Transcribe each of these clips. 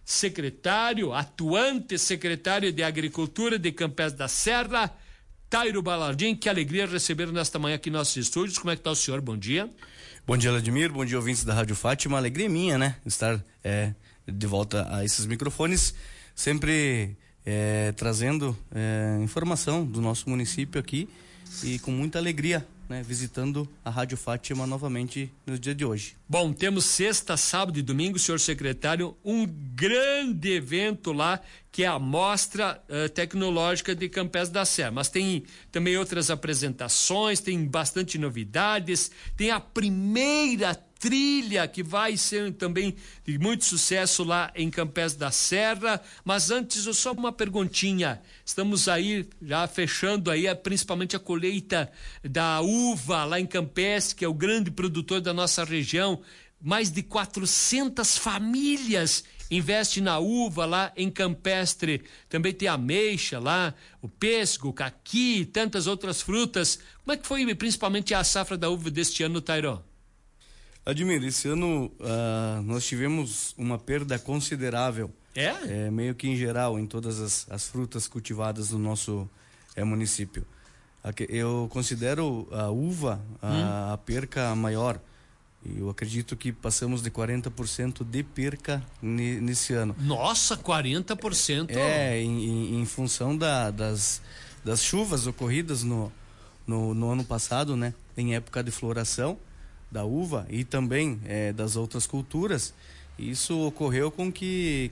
secretário, atuante secretário de Agricultura de Campos da Serra, Tairo Balardim. Que alegria receber nesta manhã aqui em nossos estúdios. Como é que está o senhor? Bom dia. Bom dia, Vladimir. Bom dia, ouvintes da Rádio Fátima. Alegria minha, né? Estar de volta a esses microfones, sempre trazendo informação do nosso município aqui e com muita alegria, né? Visitando a Rádio Fátima novamente no dia de hoje. Bom, temos sexta, sábado e domingo, senhor secretário, um grande evento lá, que é a Mostra Tecnológica de Campos da Serra. Mas tem também outras apresentações, tem bastante novidades, tem a primeira trilha que vai ser também de muito sucesso lá em Campos da Serra. Mas antes, só uma perguntinha. Estamos aí já fechando aí principalmente a colheita da uva lá em Campestre, que é o grande produtor da nossa região. Mais de 400 famílias investem na uva lá em Campestre. Também tem a ameixa lá, o pêssego, o caqui e tantas outras frutas. Como é que foi principalmente a safra da uva deste ano, Tairó? Admiro, esse ano nós tivemos uma perda considerável. Meio que em geral, em todas as frutas cultivadas no nosso município. Eu considero a uva a perca maior. Eu acredito que passamos de 40% de perca nesse ano. Nossa, 40%? Em função das chuvas ocorridas no ano passado, né? Em época de floração da uva e também das outras culturas. Isso ocorreu com que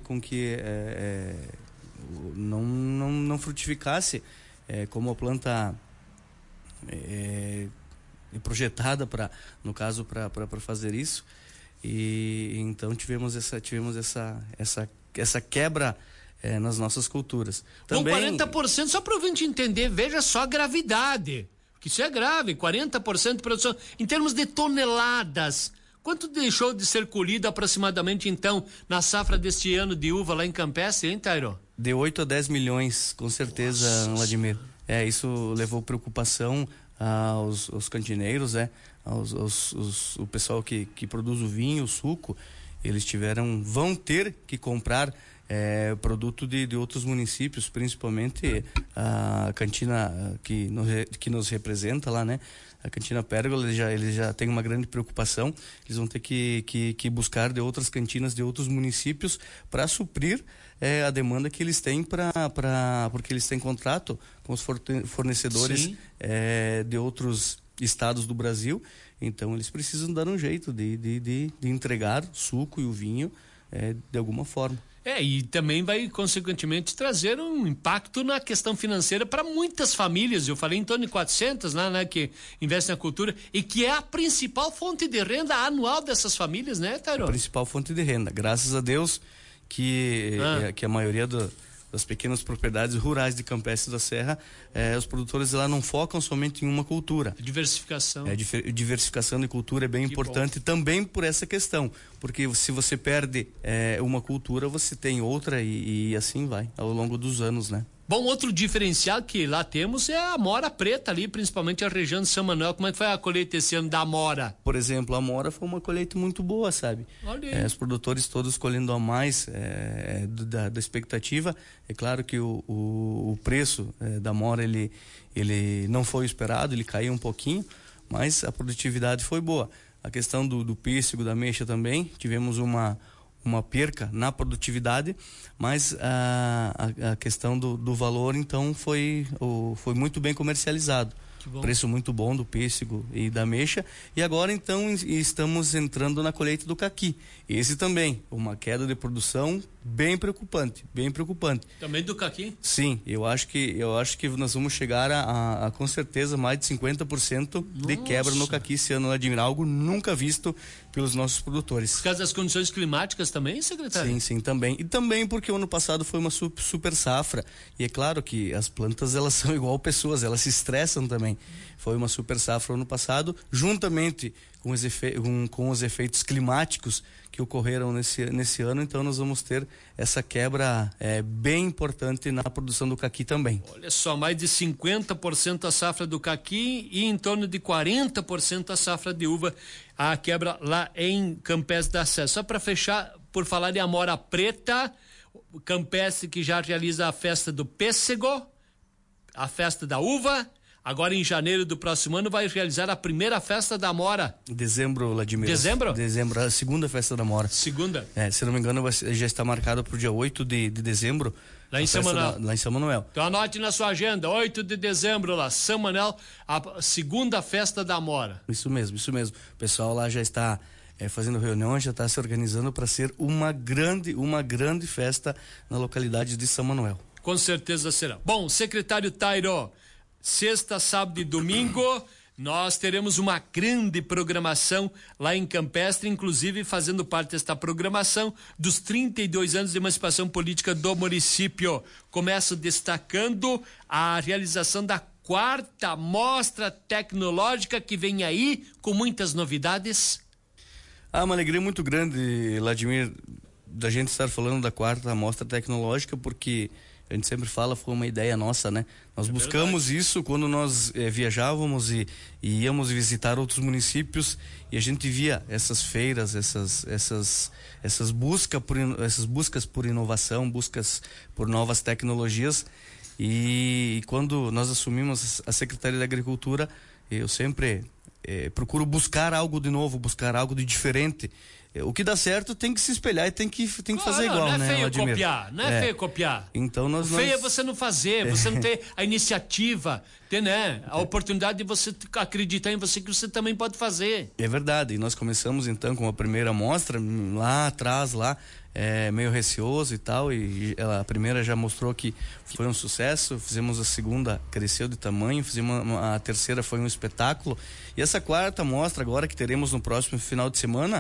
não frutificasse como a planta projetada para fazer isso, e então tivemos essa quebra nas nossas culturas. Também 40%, só para o ouvinte entender, veja só a gravidade, que isso é grave, 40% de produção em termos de toneladas. Quanto deixou de ser colhido aproximadamente então na safra deste ano de uva lá em Campestre, hein, Tairo? De 8 a 10 milhões, com certeza, Vladimir. Isso levou preocupação aos cantineiros, o pessoal que produz o vinho, o suco. Eles vão ter que comprar produto de outros municípios, principalmente a cantina que nos representa lá, né? A cantina Pérgola, eles já têm uma grande preocupação. Eles vão ter que buscar de outras cantinas de outros municípios para suprir a demanda que eles têm porque eles têm contrato com os fornecedores de outros estados do Brasil. Então eles precisam dar um jeito de entregar o suco e o vinho de alguma forma. E também vai, consequentemente, trazer um impacto na questão financeira para muitas famílias. Eu falei em torno de 400 lá, né, que investem na cultura e que é a principal fonte de renda anual dessas famílias, né, Tairo? A principal fonte de renda. Graças a Deus que a maioria das pequenas propriedades rurais de Campestre da Serra, os produtores lá não focam somente em uma cultura. Diversificação. Diversificação de cultura é bem importante também por essa questão, porque se você perde uma cultura, você tem outra e assim vai, ao longo dos anos, né? Bom, outro diferencial que lá temos é a amora preta ali, principalmente a região de São Manuel. Como é que foi a colheita esse ano da amora? Por exemplo, a amora foi uma colheita muito boa, sabe? Olha aí. Os produtores todos colhendo a mais da expectativa. É claro que o preço da amora ele não foi esperado, ele caiu um pouquinho, mas a produtividade foi boa. A questão do pêssego, da ameixa também, tivemos uma perca na produtividade, mas a questão do valor, então, foi muito bem comercializado. Preço muito bom do pêssego e da ameixa. E agora, então, estamos entrando na colheita do caqui. Esse também, uma queda de produção bem preocupante. Também do caqui? Sim, eu acho que nós vamos chegar a com certeza mais de 50% de quebra no caqui esse ano, Admira, algo nunca visto pelos nossos produtores. Por causa das condições climáticas também, secretário? Sim, também. E também porque o ano passado foi uma super safra. E é claro que as plantas, elas são igual pessoas, elas se estressam também. também. Foi uma super safra ano passado, juntamente com os efeitos climáticos que ocorreram nesse ano. Então nós vamos ter essa quebra bem importante na produção do caqui também. Olha só, mais de 50% a safra do caqui e em torno de 40% a safra de uva, a quebra lá em Campestre da Serra. Só para fechar, por falar de Amora Preta, Campestre que já realiza a festa do pêssego, a festa da uva. Agora, em janeiro do próximo ano, vai realizar a primeira festa da Amora. Dezembro, Vladimir. Dezembro? Dezembro, a segunda festa da Amora. Segunda? Se não me engano, já está marcado para o dia 8 de dezembro. Lá em São Manuel. Lá em São Manuel. Então anote na sua agenda, 8 de dezembro lá, São Manuel, a segunda festa da Amora. Isso mesmo. O pessoal lá já está fazendo reunião, já está se organizando para ser uma grande festa na localidade de São Manuel. Com certeza será. Bom, secretário Tairo, sexta, sábado e domingo, nós teremos uma grande programação lá em Campestre, inclusive fazendo parte desta programação dos 32 anos de emancipação política do município. Começo destacando a realização da 4ª Mostra Tecnológica, que vem aí com muitas novidades. Uma alegria muito grande, Vladimir, da gente estar falando da 4ª Mostra Tecnológica, porque a gente sempre fala, foi uma ideia nossa, né? Nós buscamos verdade. Isso quando nós viajávamos e íamos visitar outros municípios, e a gente via essas feiras, essas buscas por inovação, buscas por novas tecnologias. E quando nós assumimos a Secretaria da Agricultura, eu sempre procuro buscar algo de novo, buscar algo de diferente. O que dá certo tem que se espelhar e tem que fazer igual, né, Vladimir? Não é feio copiar. Então o feio é você não fazer, você não ter a iniciativa, ter, né, a oportunidade de você acreditar em você, que você também pode fazer. É verdade, e nós começamos então com a primeira mostra, lá atrás, meio receoso e tal, e a primeira já mostrou que foi um sucesso, fizemos a segunda, cresceu de tamanho, a terceira foi um espetáculo, e essa 4ª mostra agora que teremos no próximo final de semana,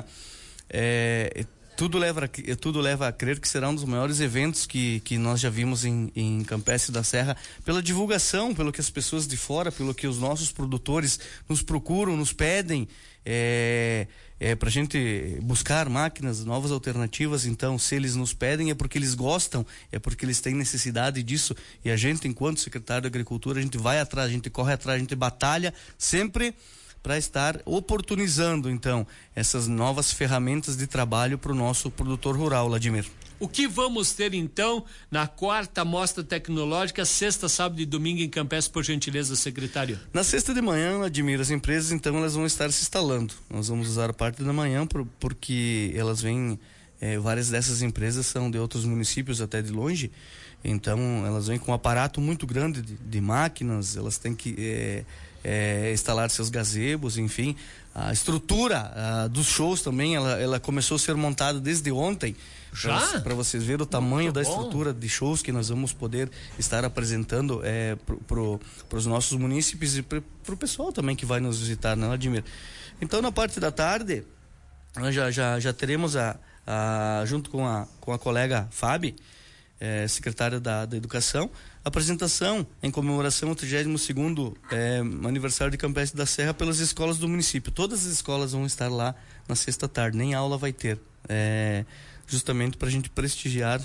tudo leva a crer que será um dos maiores eventos que nós já vimos em Campestre da Serra, pela divulgação, pelo que as pessoas de fora, pelo que os nossos produtores nos procuram, nos pedem, para a gente buscar máquinas, novas alternativas. Então, se eles nos pedem, é porque eles gostam, é porque eles têm necessidade disso, e a gente, enquanto secretário da Agricultura, a gente vai atrás, a gente corre atrás, a gente batalha sempre para estar oportunizando, então, essas novas ferramentas de trabalho para o nosso produtor rural, Vladimir. O que vamos ter, então, na 4ª Mostra Tecnológica, sexta, sábado e domingo em Campestre, por gentileza, secretário? Na sexta de manhã, Vladimir, as empresas, então, elas vão estar se instalando. Nós vamos usar a parte da manhã porque elas vêm, várias dessas empresas são de outros municípios, até de longe, então elas vêm com um aparato muito grande de máquinas, elas têm que instalar seus gazebos, enfim. A estrutura dos shows também, ela começou a ser montada desde ontem. Já? Para vocês verem o tamanho da estrutura de shows que nós vamos poder estar apresentando para os nossos munícipes e para o pessoal também que vai nos visitar, né, Vladimir? Então, na parte da tarde, nós já teremos junto com a colega Fábio, secretária da Educação, apresentação em comemoração ao 32º aniversário de Campestre da Serra pelas escolas do município. Todas as escolas vão estar lá na sexta tarde, nem aula vai ter, justamente para a gente prestigiar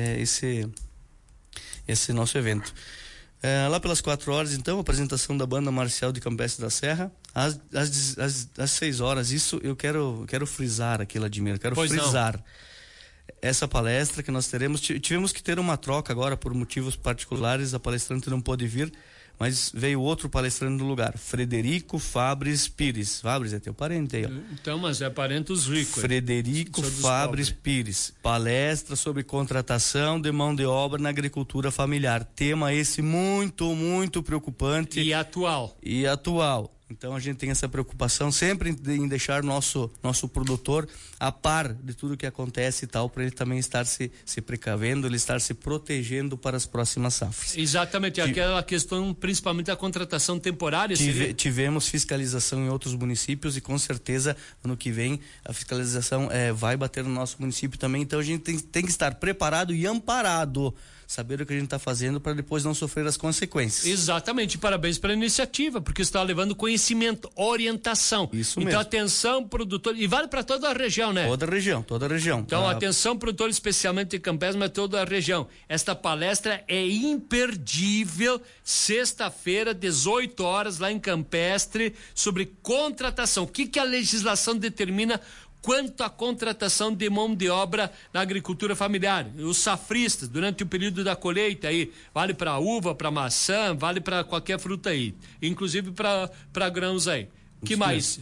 esse nosso evento. Lá pelas 4 horas, então, apresentação da Banda Marcial de Campestre da Serra, às 6 horas. Isso eu quero frisar aqui, Vladimir, frisar. Não. Essa palestra que nós teremos, tivemos que ter uma troca agora por motivos particulares, a palestrante não pôde vir, mas veio outro palestrante no lugar, Frederico Fabris Pires. Fabris é teu parente aí, ó. Então, mas é parente dos ricos. Frederico Fabris Pires, palestra sobre contratação de mão de obra na agricultura familiar. Tema esse muito preocupante. E atual. Então a gente tem essa preocupação sempre em deixar nosso produtor a par de tudo que acontece e tal, para ele também estar se precavendo, ele estar se protegendo para as próximas safras. Exatamente, aquela questão principalmente da contratação temporária. Tivemos fiscalização em outros municípios e com certeza ano que vem a fiscalização vai bater no nosso município também, então a gente tem que estar preparado e amparado, saber o que a gente está fazendo para depois não sofrer as consequências. Exatamente, parabéns pela iniciativa, porque está levando conhecimento, orientação. Isso então, mesmo. Atenção, produtor, e vale para toda a região, né? Toda a região. Então, atenção, produtor, especialmente de Campestre, mas toda a região. Esta palestra é imperdível, sexta-feira, 18 horas, lá em Campestre, sobre contratação. O que a legislação determina quanto à contratação de mão de obra na agricultura familiar? Os safristas, durante o período da colheita aí, vale para uva, para maçã, vale para qualquer fruta aí, inclusive para grãos aí. Que mais?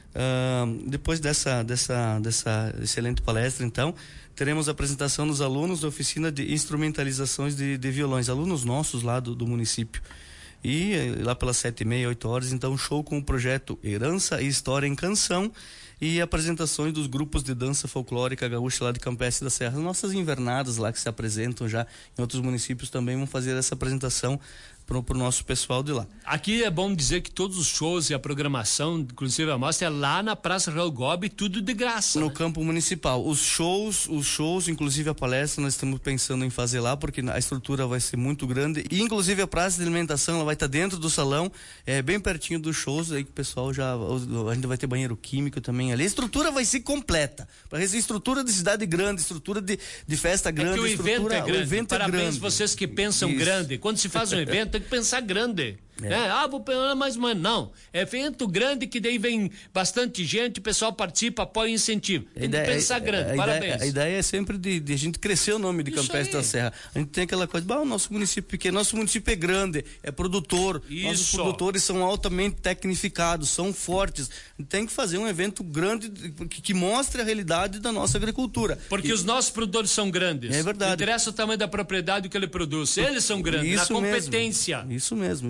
Depois dessa excelente palestra, então, teremos a apresentação dos alunos da oficina de instrumentalizações de violões, alunos nossos lá do município. E lá pelas 7h30, 8 horas, então, show com o projeto Herança e História em Canção e apresentações dos grupos de dança folclórica gaúcha lá de Campestre da Serra. Nossas invernadas lá que se apresentam já em outros municípios também vão fazer essa apresentação pro nosso pessoal de lá. Aqui é bom dizer que todos os shows e a programação, inclusive a mostra, é lá na Praça Raul Gobi, tudo de graça. No campo municipal. Os shows, inclusive a palestra, nós estamos pensando em fazer lá, porque a estrutura vai ser muito grande. E inclusive a praça de alimentação, ela vai estar dentro do salão, bem pertinho dos shows, aí que o pessoal a gente vai ter banheiro químico também ali. A estrutura vai ser completa. Para ser estrutura de cidade grande, estrutura de festa grande. É que o evento é grande. O evento Parabéns é grande. Vocês que pensam Isso. grande. Quando se faz um evento, tem que pensar grande. Vou pensar mais uma. Não. É evento grande que daí vem bastante gente, o pessoal participa, apoia e incentiva. Tem que pensar grande. Parabéns. A ideia é sempre de a gente crescer o nome de Campestre da Serra. A gente tem aquela coisa, o nosso município pequeno, nosso município é grande, é produtor. Isso. Nossos produtores são altamente tecnificados, são fortes. Tem que fazer um evento grande que mostre a realidade da nossa agricultura. Porque os nossos produtores são grandes. É verdade. Não interessa o tamanho da propriedade que ele produz. Eles são grandes, na competência. Isso mesmo.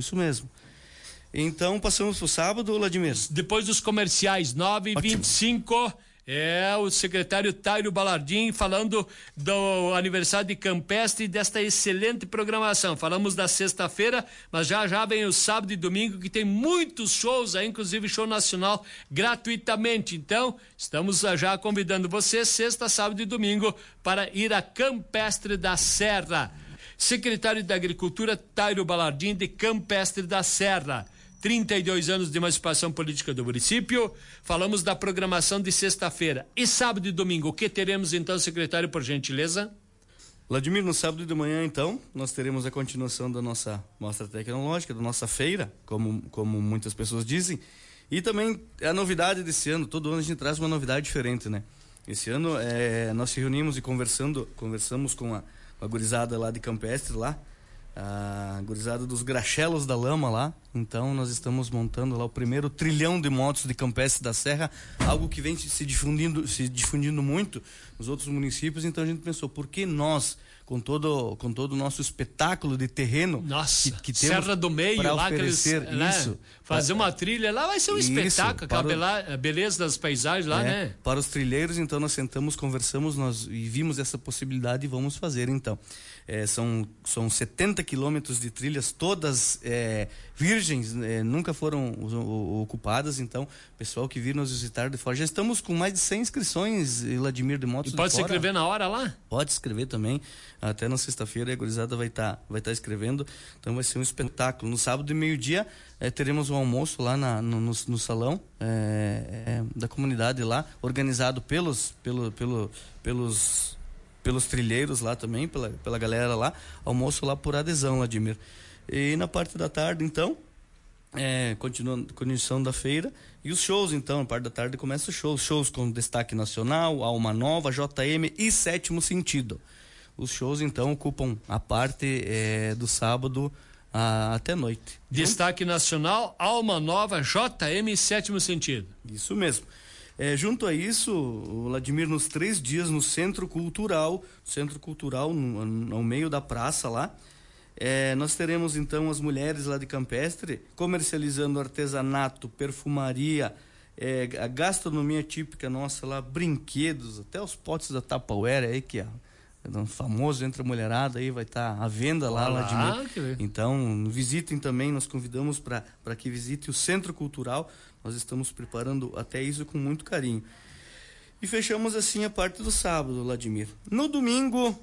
Então, passamos pro sábado, Vladimir. Depois dos comerciais, 9h25, o secretário Tairo Balardim falando do aniversário de Campestre e desta excelente programação. Falamos da sexta-feira, mas já vem o sábado e domingo, que tem muitos shows aí, inclusive show nacional, gratuitamente. Então, estamos já convidando você, sexta, sábado e domingo, para ir a Campestre da Serra. Secretário da Agricultura, Tairo Balardim, de Campestre da Serra. 32 anos de emancipação política do município. Falamos da programação de sexta-feira. E sábado e domingo, o que teremos então, secretário, por gentileza? Vladimir, no sábado de manhã, então, nós teremos a continuação da nossa mostra tecnológica, da nossa feira, como muitas pessoas dizem. E também a novidade desse ano, todo ano a gente traz uma novidade diferente, né? Esse ano nós se reunimos e conversamos com a gurizada lá de Campestre, lá, a gurizada dos Graxelos da Lama lá. Então nós estamos montando lá o primeiro trilhão de motos de Campestre da Serra, algo que vem se difundindo muito nos outros municípios. Então a gente pensou, por que nós, com todo o nosso espetáculo de terreno, nossa, que temos Serra do Meio lá, oferecer isso, fazer uma trilha lá vai ser um espetáculo, aquela beleza das paisagens lá, né? Para os trilheiros, então nós sentamos, conversamos, e vimos essa possibilidade e vamos fazer então. São 70 quilômetros de trilhas, todas virgens, nunca foram ocupadas. Então, pessoal que vir nos visitar de fora, já estamos com mais de 100 inscrições, Vladimir, de motos. E pode se inscrever na hora lá? Pode escrever também, até na sexta-feira a gurizada vai estar escrevendo, então vai ser um espetáculo. No sábado de meio-dia teremos um almoço lá no salão da comunidade lá, organizado pelos trilheiros lá também, pela galera lá, almoço lá por adesão, Vladimir. E na parte da tarde, então, continuação da feira, e os shows, então, na parte da tarde começa os shows com destaque nacional, Alma Nova, JM e Sétimo Sentido. Os shows, então, ocupam a parte do sábado até noite. Destaque nacional, Alma Nova, JM e Sétimo Sentido. Isso mesmo. Junto a isso, o Vladimir, nos 3 dias no Centro Cultural, no meio da praça lá, Nós teremos então as mulheres lá de Campestre comercializando artesanato, perfumaria, a gastronomia típica nossa lá, brinquedos, até os potes da Tupperware aí que é um famoso entre a mulherada aí, vai estar à venda lá de mim. Então visitem também, nós convidamos para que visite o Centro Cultural. Nós estamos preparando até isso com muito carinho. E fechamos assim a parte do sábado, Vladimir. No domingo,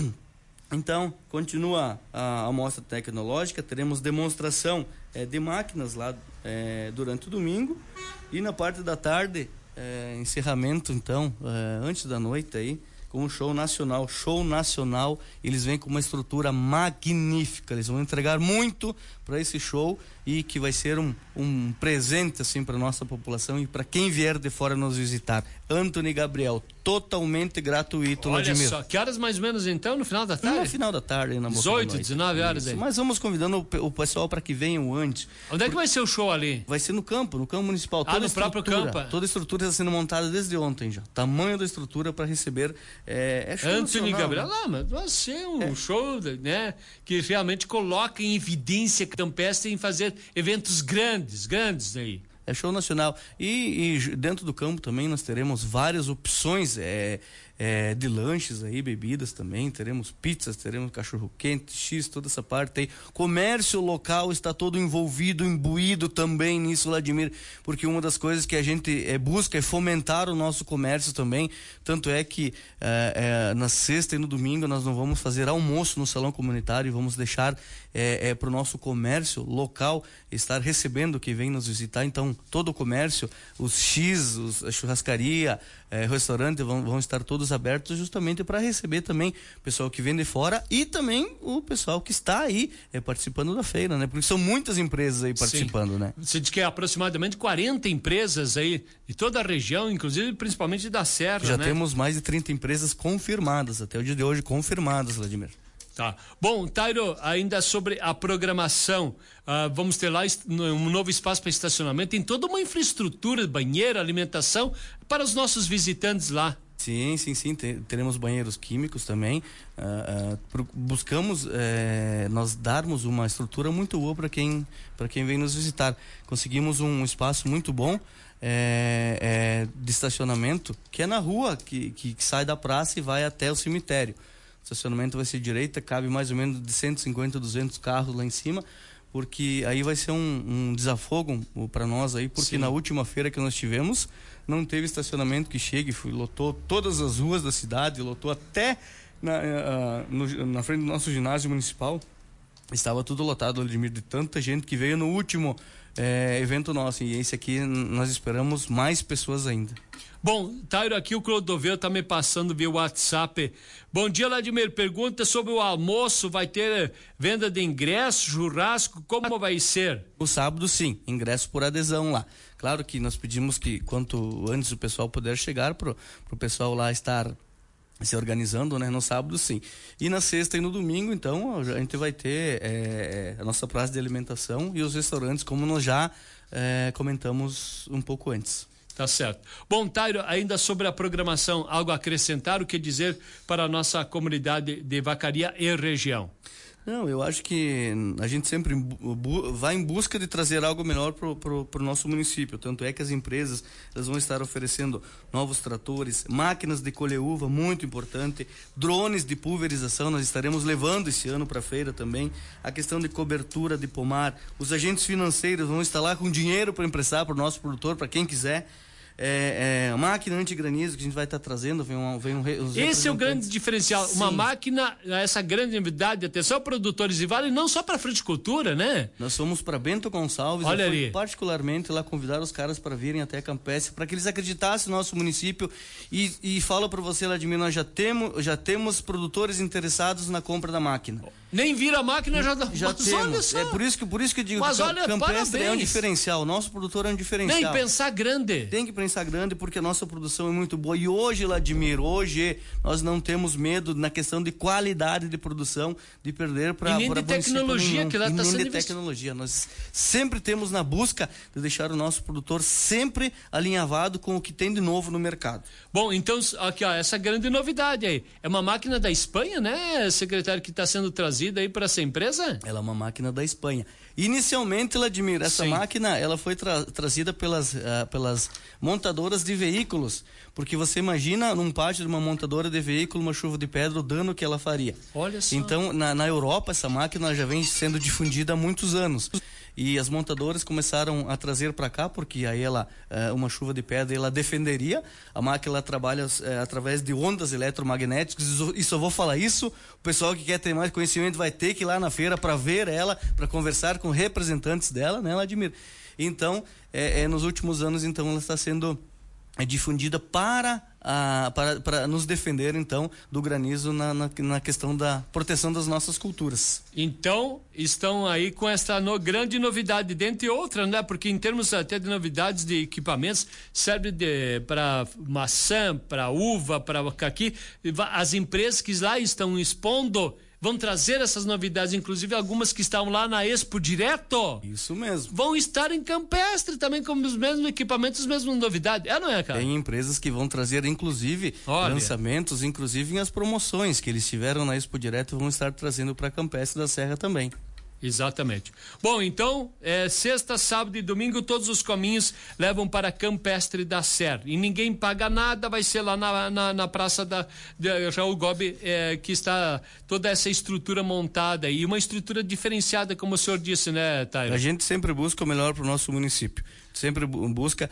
então, continua a mostra tecnológica, teremos demonstração de máquinas lá durante o domingo. E na parte da tarde, encerramento, então, antes da noite aí, com um show nacional. Eles vêm com uma estrutura magnífica, eles vão entregar muito para esse show e que vai ser um presente assim para nossa população e para quem vier de fora nos visitar. Antony Gabriel, totalmente gratuito. Olha Vladimir. Só, que horas mais ou menos então, no final da tarde? No final da tarde, na 18, 19 horas aí. Mas vamos convidando o pessoal para que venham antes. Onde é que vai ser o show ali? Vai ser no campo municipal. No próprio campo. Toda a estrutura está sendo montada desde ontem já. Tamanho da estrutura para receber show Antony Gabriel, né? mas vai ser um show, né, que realmente coloca em evidência que Campestre em fazer eventos grandes aí. É show nacional. E dentro do campo também nós teremos várias opções de lanches aí, bebidas também. Teremos pizzas, teremos cachorro-quente, X, toda essa parte aí. Comércio local está todo envolvido, imbuído também nisso, Vladimir, porque uma das coisas que a gente busca é fomentar o nosso comércio também. Tanto é que na sexta e no domingo nós não vamos fazer almoço no salão comunitário e vamos deixar para o nosso comércio local estar recebendo quem vem nos visitar. Então, todo o comércio, os X, a churrascaria, restaurante vão estar todos abertos justamente para receber também o pessoal que vem de fora e também o pessoal que está aí participando da feira, né? Porque são muitas empresas aí participando, Sim. né? Você diz que é aproximadamente 40 empresas aí de toda a região, inclusive principalmente da Serra, Já né? temos mais de 30 empresas confirmadas, até o dia de hoje confirmadas, Vladimir. Tá. Bom, Tairo, ainda sobre a programação, vamos ter lá um novo espaço para estacionamento, tem toda uma infraestrutura, banheiro, alimentação para os nossos visitantes lá. Sim, teremos banheiros químicos também. Buscamos nós darmos uma estrutura muito boa para quem vem nos visitar. Conseguimos um espaço muito bom de estacionamento, que é na rua, que sai da praça e vai até o cemitério. O estacionamento vai ser direita, cabe mais ou menos de 150, 200 carros lá em cima, porque aí vai ser um desafogo para nós aí, porque Sim. Na última feira que nós tivemos, não teve estacionamento que chegue, lotou todas as ruas da cidade, lotou até na frente do nosso ginásio municipal, estava tudo lotado, Vladimir, de tanta gente que veio no último evento nosso, e esse aqui nós esperamos mais pessoas ainda. Bom, Tairo, aqui o Clodoveu tá me passando via WhatsApp. Bom dia, Vladimir. Pergunta sobre o almoço. Vai ter venda de ingresso, churrasco? Como vai ser? No sábado, sim. Ingresso por adesão lá. Claro que nós pedimos que quanto antes o pessoal puder chegar pro pessoal lá estar se organizando, né? No sábado, sim. E na sexta e no domingo, então, a gente vai ter a nossa praça de alimentação e os restaurantes, como nós já comentamos um pouco antes. Tá certo. Bom, Tairo, ainda sobre a programação, algo a acrescentar, o que dizer para a nossa comunidade de Vacaria e região? Não, eu acho que a gente sempre vai em busca de trazer algo melhor pro nosso município. Tanto é que as empresas elas vão estar oferecendo novos tratores, máquinas de colher uva, muito importante, drones de pulverização, nós estaremos levando esse ano para a feira também. A questão de cobertura de pomar, os agentes financeiros vão estar lá com dinheiro para emprestar para o nosso produtor, para quem quiser. Máquina anti-granizo que a gente vai estar trazendo, esse é o grande diferencial. Sim. Uma máquina, essa grande novidade, atenção produtores e vale não só para fruticultura, né? Nós fomos para Bento Gonçalves. Olha ali. Particularmente lá convidar os caras para virem até Campestre, para que eles acreditassem no nosso município e falo para você, Vladimir, nós já temos produtores interessados na compra da máquina. Nem vira a máquina, já temos. Por isso que eu digo mas que olha, Campestre parabéns. é um diferencial. O nosso produtor é um diferencial. Nem pensar grande. Tem que diferença grande porque a nossa produção é muito boa. E hoje, Vladimir, nós não temos medo na questão de qualidade de produção, de perder para de tecnologia que lá está sendo tecnologia. Nós sempre temos na busca de deixar o nosso produtor sempre alinhavado com o que tem de novo no mercado. Bom, então, aqui, ó, essa grande novidade aí. É uma máquina da Espanha, né, secretário, que está sendo trazida aí para essa empresa? Ela é uma máquina da Espanha. Inicialmente, Vladimir, essa máquina ela foi trazida pelas montadoras de veículos, porque você imagina num pátio de uma montadora de veículo uma chuva de pedra, o dano que ela faria. Olha só. Então, na Europa, essa máquina já vem sendo difundida há muitos anos. E as montadoras começaram a trazer para cá, porque aí uma chuva de pedra, ela defenderia. A máquina trabalha através de ondas eletromagnéticas. E só vou falar isso, o pessoal que quer ter mais conhecimento vai ter que ir lá na feira para ver ela, para conversar com representantes dela, né, Vladimir? Então, nos últimos anos, então, ela está sendo difundida para nos defender, então, do granizo na questão da proteção das nossas culturas. Então, estão aí com essa grande novidade, dentre outras, né? Porque em termos até de novidades de equipamentos, serve para maçã, para uva, para caqui. As empresas que lá estão expondo vão trazer essas novidades, inclusive algumas que estavam lá na Expo Direto. Isso mesmo. Vão estar em Campestre também com os mesmos equipamentos, as mesmas novidades. Não é, cara? Tem empresas que vão trazer, inclusive, lançamentos, inclusive em as promoções que eles tiveram na Expo Direto, vão estar trazendo para Campestre da Serra também. Exatamente. Bom, então, sexta, sábado e domingo, todos os caminhos levam para Campestre da Serra. E ninguém paga nada, vai ser lá na praça da Raul Gobi, que está toda essa estrutura montada e uma estrutura diferenciada, como o senhor disse, né, Tairo? A gente sempre busca o melhor para o nosso município. Sempre busca,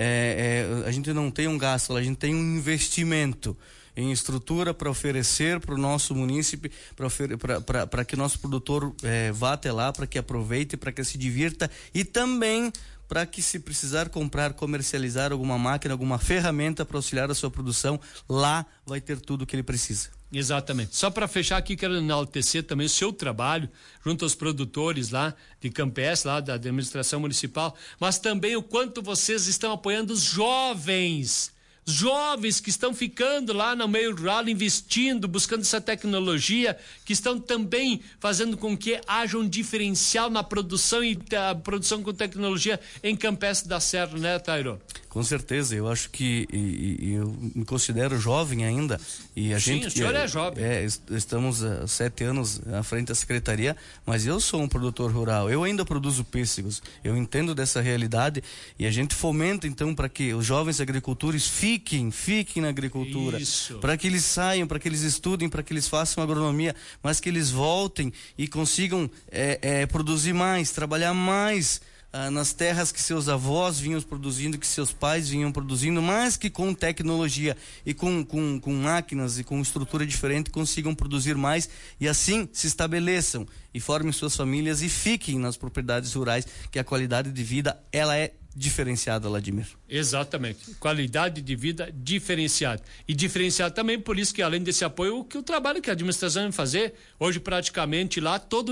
a gente não tem um gasto, a gente tem um investimento em estrutura para oferecer para o nosso munícipe, para que o nosso produtor vá até lá, para que aproveite, para que se divirta e também para que, se precisar comprar, comercializar alguma máquina, alguma ferramenta para auxiliar a sua produção, lá vai ter tudo o que ele precisa. Exatamente. Só para fechar aqui, quero enaltecer também o seu trabalho junto aos produtores lá de Campestre, lá da administração municipal, mas também o quanto vocês estão apoiando os jovens que estão ficando lá no meio rural, investindo, buscando essa tecnologia, que estão também fazendo com que haja um diferencial na produção e a produção com tecnologia em Campestre da Serra, né, Tairo? Com certeza, eu acho que eu me considero jovem ainda e a gente... Sim, o senhor é jovem. Estamos há 7 anos à frente da secretaria, mas eu sou um produtor rural, eu ainda produzo pêssegos, eu entendo dessa realidade e a gente fomenta então para que os jovens agricultores fiquem na agricultura, para que eles saiam, para que eles estudem, para que eles façam agronomia, mas que eles voltem e consigam produzir mais, trabalhar mais nas terras que seus avós vinham produzindo, que seus pais vinham produzindo, mas que com tecnologia e com máquinas e com estrutura diferente consigam produzir mais e assim se estabeleçam e formem suas famílias e fiquem nas propriedades rurais, que a qualidade de vida ela é diferenciada, Vladimir. Exatamente, qualidade de vida diferenciada e diferenciada também, por isso que além desse apoio, o trabalho que a administração vai fazer hoje praticamente lá todo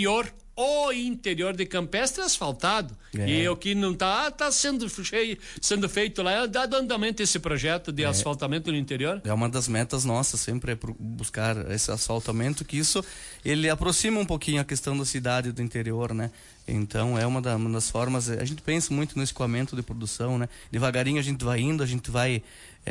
o interior de Campestre é asfaltado e o que não tá sendo feito lá, dado andamento esse projeto de asfaltamento no interior. É uma das metas nossas, sempre buscar esse asfaltamento, que isso ele aproxima um pouquinho a questão da cidade e do interior, né? Então é uma das formas, a gente pensa muito no escoamento de produção, né? Devagarinho a gente vai indo, a gente vai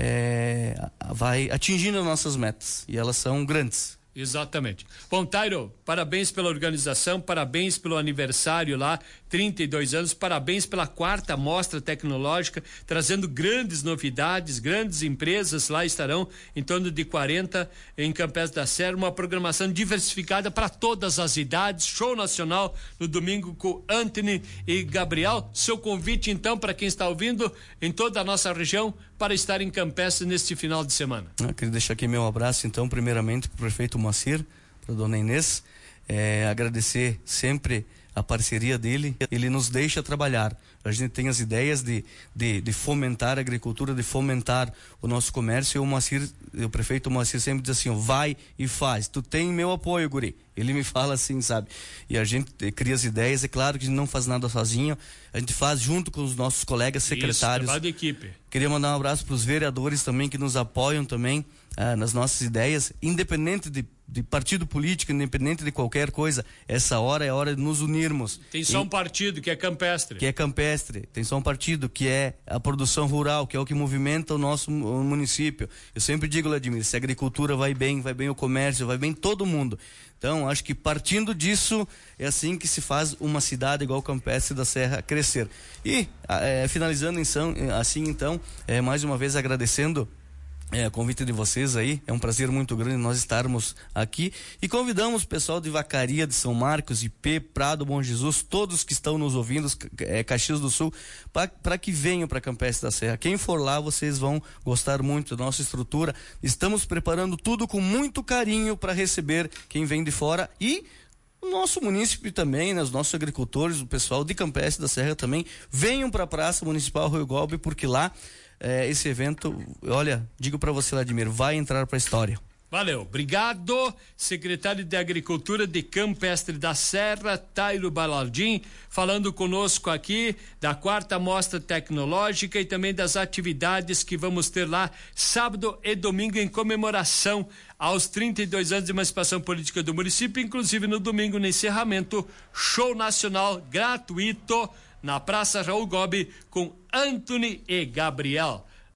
atingindo as nossas metas e elas são grandes. Exatamente. Bom, Tairo, parabéns pela organização, parabéns pelo aniversário lá, 32 anos, parabéns pela 4ª Mostra Tecnológica, trazendo grandes novidades, grandes empresas lá estarão, em torno de 40 em Campestre da Serra, uma programação diversificada para todas as idades, show nacional no domingo com Anthony e Gabriel. Seu convite então para quem está ouvindo em toda a nossa região para estar em Campestre neste final de semana. Eu queria deixar aqui meu abraço então primeiramente para o prefeito Moacir, para a dona Inês, agradecer sempre a parceria dele, ele nos deixa trabalhar. A gente tem as ideias de fomentar a agricultura, de fomentar o nosso comércio, e o prefeito Moacir sempre diz assim, ó, vai e faz, tu tem meu apoio, guri. Ele me fala assim, sabe? E a gente cria as ideias, é claro que a gente não faz nada sozinho, a gente faz junto com os nossos colegas secretários. Isso, trabalho de equipe. Queria mandar um abraço para os vereadores também, que nos apoiam também nas nossas ideias, independente de partido político, independente de qualquer coisa. Essa hora é a hora de nos unirmos. Tem só um partido, que é campestre. Tem só um partido, que é a produção rural, que é o que movimenta o nosso município. Eu sempre digo, Vladimir, se a agricultura vai bem o comércio, vai bem todo mundo. Então, acho que partindo disso, é assim que se faz uma cidade igual Campestre da Serra crescer. E, finalizando assim, então, mais uma vez agradecendo o convite de vocês aí, é um prazer muito grande nós estarmos aqui, e convidamos o pessoal de Vacaria, de São Marcos, IP, Prado, Bom Jesus, todos que estão nos ouvindo, Caxias do Sul, para que venham para Campestre da Serra. Quem for lá, vocês vão gostar muito da nossa estrutura. Estamos preparando tudo com muito carinho para receber quem vem de fora, e o nosso município também, né, os nossos agricultores, o pessoal de Campestre da Serra também, venham para a Praça Municipal Arroio Golpe, porque lá esse evento, olha, digo para você, Vladimir, vai entrar para a história. Valeu, obrigado, secretário de Agricultura de Campestre da Serra, Tairo Balardim, falando conosco aqui da 4ª Mostra Tecnológica e também das atividades que vamos ter lá sábado e domingo em comemoração aos 32 anos de emancipação política do município, inclusive no domingo, no encerramento, show nacional gratuito na Praça Raul Gobi com Anthony e Gabriel.